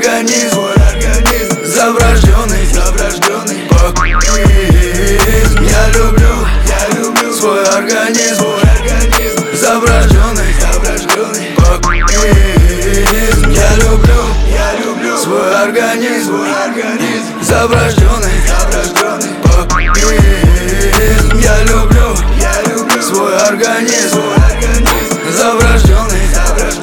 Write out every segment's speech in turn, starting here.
организм, заврожденный покоизм. Я люблю свой организм, заврожденный покоизм. Я люблю свой организм, заврожденный покоизм. Я люблю свой организм, заврожденный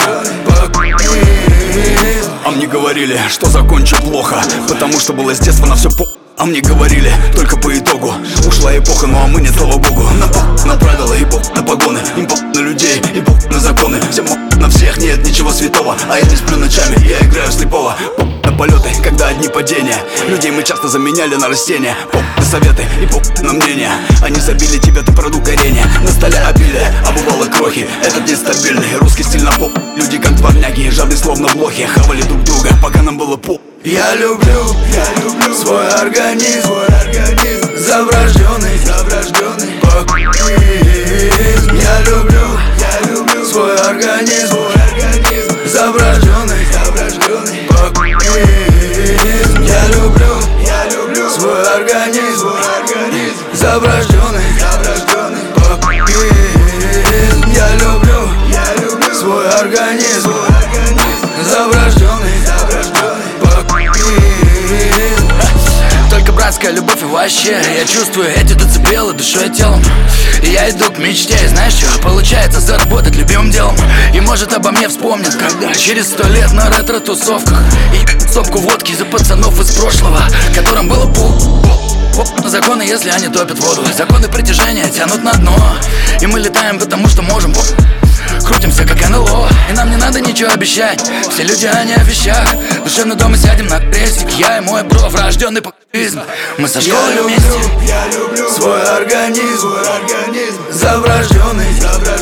покоизм. А мне говорили, что закончу плохо, потому что было с детства на все А мне говорили, только по итогу ушла эпоха, ну а мы нет, слава богу. На правила и на погоны, им на людей и на законы. Всем на всех, нет ничего святого, а я не сплю ночами, я играю слепого. На полеты, когда одни падения, людей мы часто заменяли на растения. На советы и на мнения, они забили тебя, ты продукт горения. На столе обилие, а бывало крохи, этот нестабильный русский стиль на поп. Люди как дворняги, жадные словно блохи, хавали друг друга, пока нам было по. Я люблю свой организм, заврожденный покоизм. Я люблю свой организм, заврожденный покоизм. Я люблю свой организм, заврожденный покоизм. Я люблю свой организм, заврожденный покоизм. Только братская любовь и вообще я чувствую эти децибелы душой и телом. И я иду к мечте, и знаешь что? Получается заработать любимым делом. И может обо мне вспомнят, когда через 100 лет на ретро-тусовках и стопку водки за пацанов из прошлого, которым было законы, если они топят воду. Законы притяжения тянут на дно, и мы летаем, потому что можем. Крутимся как НЛО, и нам не надо ничего обещать. Все люди, они о вещах. Душевно дома сядем на крестик. Я и мой бро, врожденный покоизм. Мы со школы вместе. Я люблю свой организм, заврожденный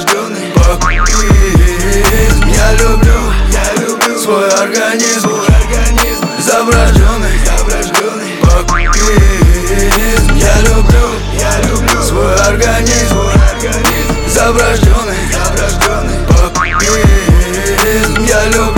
покоизм. Я люблю свой организм, заврожденный покоизм. Я люблю свой организм, заврожденный покоизм. Я люблю